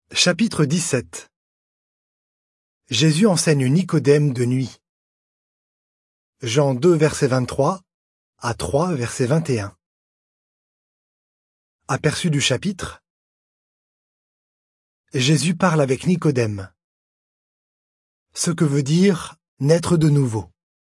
Chapitre 17. Jésus enseigne Nicodème de nuit. Jean 2, verset 23 à 3, verset 21. Aperçu du chapitre. Jésus parle avec Nicodème. Ce que veut dire naître de nouveau.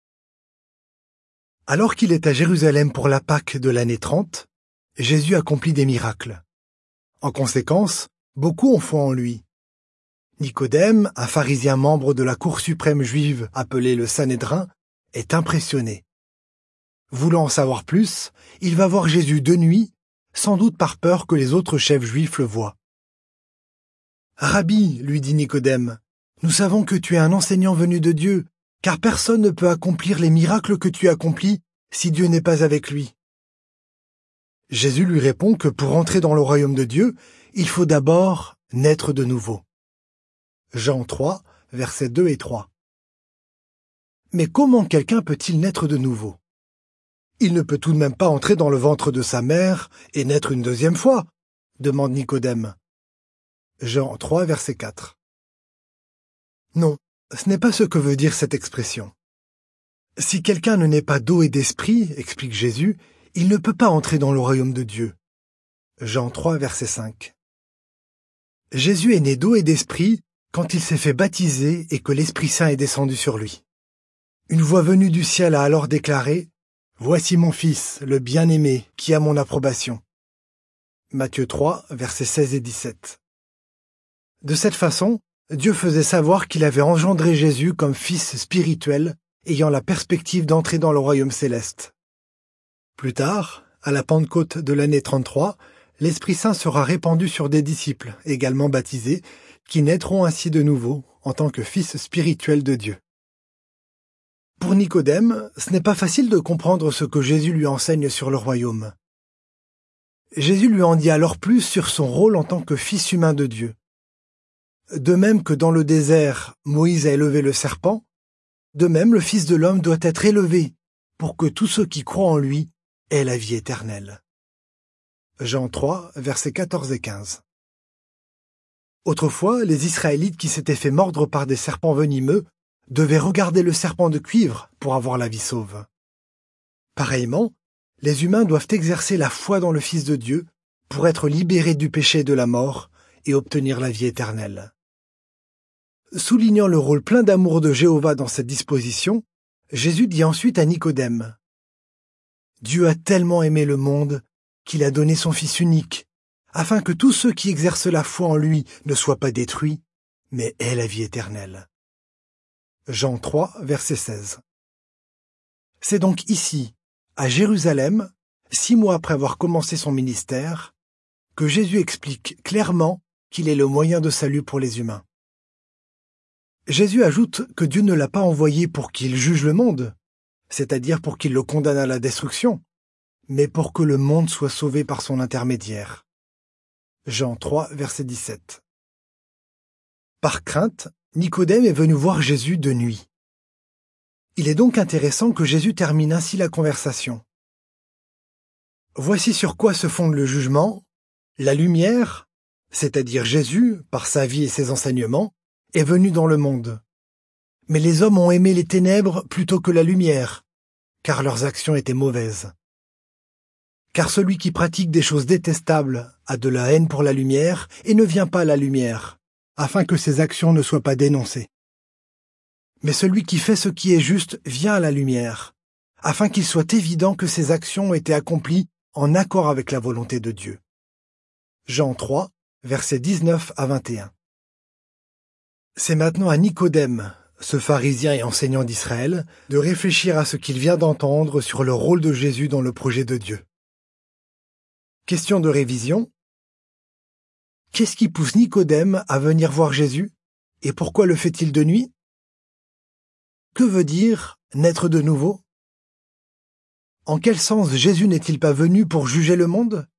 Alors qu'il est à Jérusalem pour la Pâque de l'année 30, Jésus accomplit des miracles. En conséquence, beaucoup ont foi en lui. Nicodème, un pharisien membre de la Cour suprême juive appelée le Sanhédrin, est impressionné. Voulant en savoir plus, il va voir Jésus de nuit, sans doute par peur que les autres chefs juifs le voient. « Rabbi, lui dit Nicodème, nous savons que tu es un enseignant venu de Dieu, car personne ne peut accomplir les miracles que tu accomplis si Dieu n'est pas avec lui. » Jésus lui répond que pour entrer dans le royaume de Dieu, il faut d'abord naître de nouveau. Jean 3, versets 2 et 3. Mais comment quelqu'un peut-il naître de nouveau? Il ne peut tout de même pas entrer dans le ventre de sa mère et naître une deuxième fois, demande Nicodème. Jean 3, verset 4. Non, ce n'est pas ce que veut dire cette expression. Si quelqu'un ne naît pas d'eau et d'esprit, explique Jésus, il ne peut pas entrer dans le royaume de Dieu. Jean 3, verset 5. Jésus est né d'eau et d'esprit quand il s'est fait baptiser et que l'Esprit Saint est descendu sur lui. Une voix venue du ciel a alors déclaré « Voici mon Fils, le bien-aimé, qui a mon approbation. » Matthieu 3, versets 16 et 17. De cette façon, Dieu faisait savoir qu'il avait engendré Jésus comme Fils spirituel, ayant la perspective d'entrer dans le royaume céleste. Plus tard, à la Pentecôte de l'année 33, l'Esprit Saint sera répandu sur des disciples, également baptisés, qui naîtront ainsi de nouveau en tant que fils spirituels de Dieu. Pour Nicodème, ce n'est pas facile de comprendre ce que Jésus lui enseigne sur le royaume. Jésus lui en dit alors plus sur son rôle en tant que fils humain de Dieu. De même que dans le désert, Moïse a élevé le serpent, de même le Fils de l'homme doit être élevé pour que tous ceux qui croient en lui aient la vie éternelle. Jean 3, versets 14 et 15. Autrefois, les Israélites qui s'étaient fait mordre par des serpents venimeux devaient regarder le serpent de cuivre pour avoir la vie sauve. Pareillement, les humains doivent exercer la foi dans le Fils de Dieu pour être libérés du péché et de la mort et obtenir la vie éternelle. Soulignant le rôle plein d'amour de Jéhovah dans cette disposition, Jésus dit ensuite à Nicodème « Dieu a tellement aimé le monde qu'il a donné son Fils unique, afin que tous ceux qui exercent la foi en lui ne soient pas détruits, mais aient la vie éternelle. » Jean 3, verset 16. C'est donc ici, à Jérusalem, 6 mois après avoir commencé son ministère, que Jésus explique clairement qu'il est le moyen de salut pour les humains. Jésus ajoute que Dieu ne l'a pas envoyé pour qu'il juge le monde, c'est-à-dire pour qu'il le condamne à la destruction, mais pour que le monde soit sauvé par son intermédiaire. Jean 3, verset 17. Par crainte, Nicodème est venu voir Jésus de nuit. Il est donc intéressant que Jésus termine ainsi la conversation. Voici sur quoi se fonde le jugement. La lumière, c'est-à-dire Jésus, par sa vie et ses enseignements, est venu dans le monde. Mais les hommes ont aimé les ténèbres plutôt que la lumière, car leurs actions étaient mauvaises. Car celui qui pratique des choses détestables a de la haine pour la lumière et ne vient pas à la lumière, afin que ses actions ne soient pas dénoncées. Mais celui qui fait ce qui est juste vient à la lumière, afin qu'il soit évident que ses actions ont été accomplies en accord avec la volonté de Dieu. Jean 3, versets 19 à 21. C'est maintenant à Nicodème, ce pharisien et enseignant d'Israël, de réfléchir à ce qu'il vient d'entendre sur le rôle de Jésus dans le projet de Dieu. Question de révision. Qu'est-ce qui pousse Nicodème à venir voir Jésus et pourquoi le fait-il de nuit? Que veut dire naître de nouveau? En quel sens Jésus n'est-il pas venu pour juger le monde?